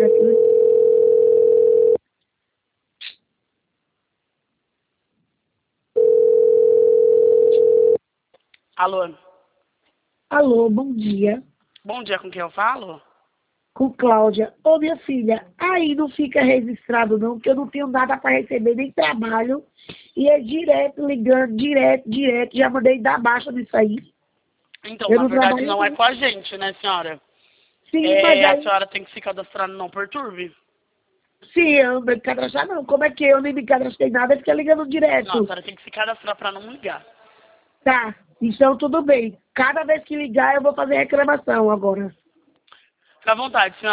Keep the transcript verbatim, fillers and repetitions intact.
tocar aqui, né? Alô? Alô, bom dia. Bom dia, com quem eu falo? Com Cláudia. Ô, minha filha, aí não fica registrado não, porque eu não tenho nada para receber, nem trabalho. E é direto, ligando, direto, direto. Já mandei dar baixa nisso aí. Então, Eu na não verdade trabalho não é não. com a gente, né, senhora? Sim, mas É, a aí... senhora tem que se cadastrar no Não Perturbe. Sim, eu não me cadastrar não. Como é que eu nem me cadastrei nada, fica ligando Não, a direto. senhora tem que se cadastrar pra não me ligar. Tá, então tudo bem. Cada vez que ligar eu vou fazer reclamação agora. Fica à vontade, senhora.